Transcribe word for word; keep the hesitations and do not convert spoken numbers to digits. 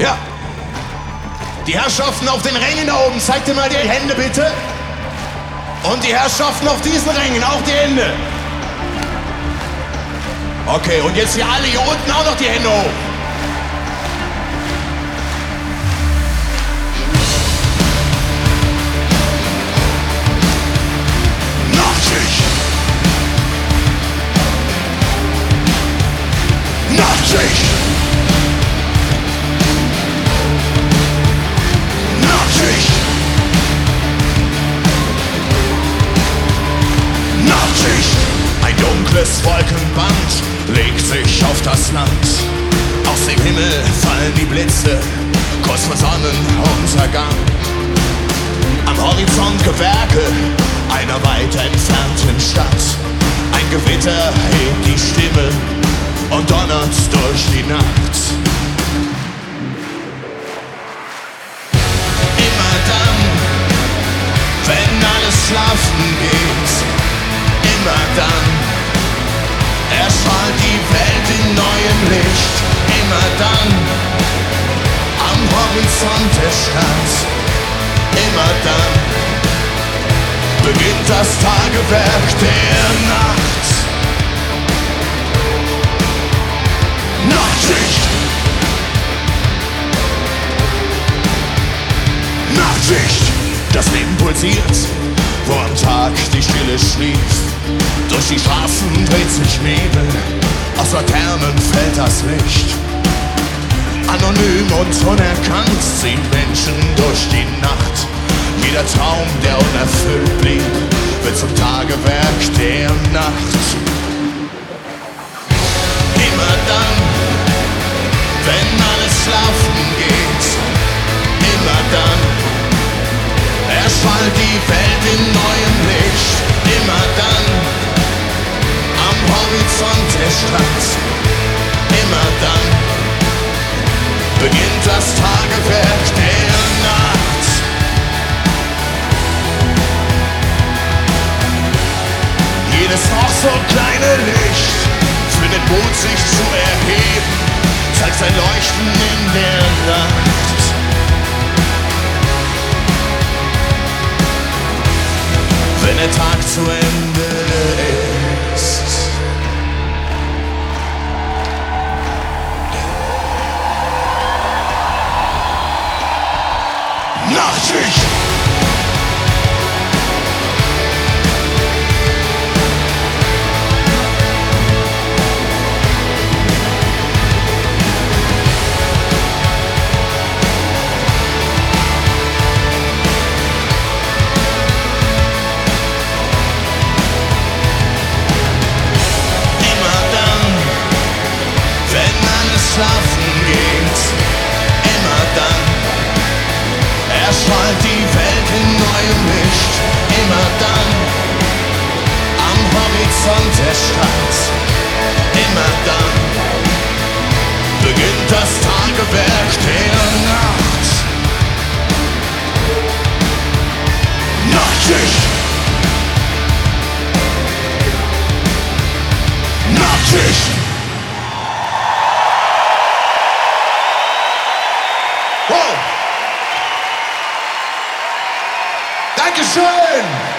Ja. Die Herrschaften auf den Rängen da oben, zeigt dir mal die Hände bitte. Und die Herrschaften auf diesen Rängen, auch die Hände. Okay, und jetzt hier alle hier unten auch noch die Hände hoch. Nachtschicht. Nachtschicht. Nachtschicht. Nachtschicht. Ein dunkles Wolkenband legt sich auf das Land. Aus dem Himmel fallen die Blitze, kurz vor Sonnenuntergang. Am Horizont Gewerke einer weit entfernten Stadt. Ein Gewitter hebt die Stimme und donnert durch die Nacht. Immer dann, wenn alles schlafen geht, immer dann erstrahlt die Welt in neuem Licht. Immer dann am Horizont der Stadt. Immer dann beginnt das Tagewerk der Nacht. Nachtschicht. Nachtschicht. Das Leben pulsiert, wo am Tag die Stille schlief. Durch die Straßen dreht sich Nebel, aus Laternen fällt das Licht. Anonym und unerkannt ziehen Menschen durch die Nacht. Jeder Traum, der unerfüllt blieb, wird zum Tagewerk der Nacht. Immer dann, wenn alles schlafen geht, immer dann erstrahlt die Welt in neuem Licht. Immer dann am Horizont der Stadt. Immer dann beginnt das Tagewerk der Nacht. Jedes noch so kleine Licht findet Mut, sich zu erheben, zeigt sein Leuchten in der Nacht. Wenn der Tag zu Ende ist. Nachtschicht. Schlafen geht, immer dann erstrahlt die Welt in neuem Licht. Immer dann am Horizont der Stadt. Immer dann beginnt das Tagewerk der Nacht. Nachtschicht. Nachtschicht. Wow! Dankeschön!